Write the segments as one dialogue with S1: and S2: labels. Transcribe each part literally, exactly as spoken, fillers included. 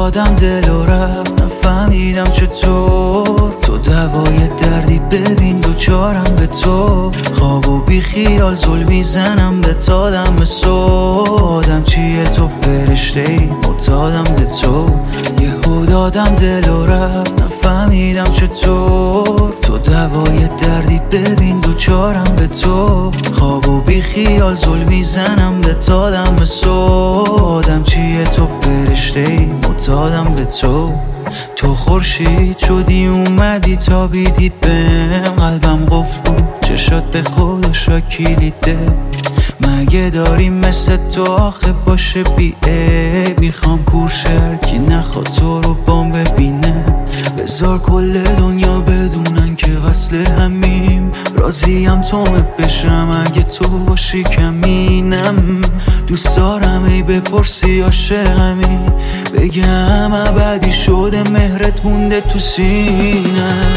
S1: دادم دل و رفت، نفهمیدم چطور تو دوای دردی. ببین دوچارم به تو، خواب و بی خیال زل میزنم به تادم به صبح. آدم چیه تو فرشته ای معتادم به تو. یهو دادم دل و رفت، نفهمیدم چطور تو دوای دردی. ببین دوچارم به تو، خواب و بی خیال زل میزنم به تادم به صبح. آدم چیه تو فرشته ای معتادم به تو. تو خورشید شدی اومدی تابیدی بهم، قلبم قفل بود چشات به خودشا کلیده. مگه داری مثل تو آخه باشه بی عیب؟ میخوام کورشر کی نخواد تو رو بام ببینه. بذار کل دنیا بدونن که وصل همیم، راضیم تو بشم اگه تو باشی کمینم. دوست دارم ای بپرسی عاشقمی، بگم ابدی شده مهرت مونده تو سینم.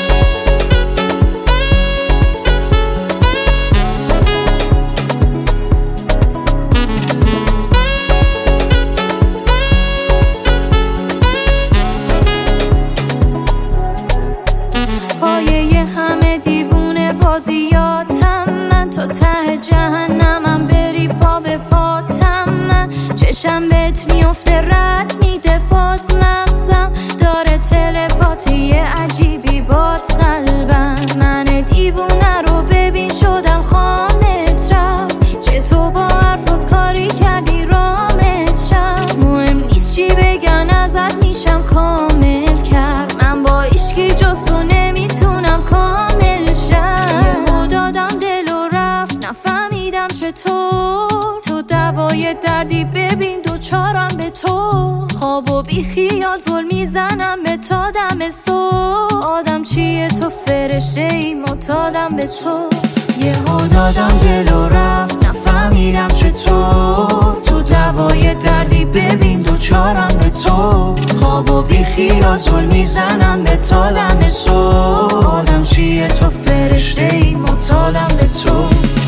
S2: پایه همه دیوونه بازیاتم من، تا ته جهنمم بری پا به پاتم من. چشم بهت میفته رد میده باز مغزم، داره تلپاتی عجیبی باد قلبم. من دیوونه رو ببین شدم خامت رفت، چه تو با حرفات کاری کردی رامت شم. مهم نیست چی بگن ازت میشم کامل کرد، من با عشقی جز تو نمیتونم کامل شم. یهو دادم دل و رفت، نفهمیدم چطور تو دوای دردی. ببین دوچارم به تو، خواب و بی خیال زل میزنم به تا دم صبح. آدم چیه تو فرشته ای معتادم به تو. یهو دادم دل و رفت، نفهمیدم چطور تو دوای دردی. ببین دوچارم به تو، خواب و بی خیال زل میزنم به تا دم صبح. آدم چیه تو فرشته ای معتادم به تو.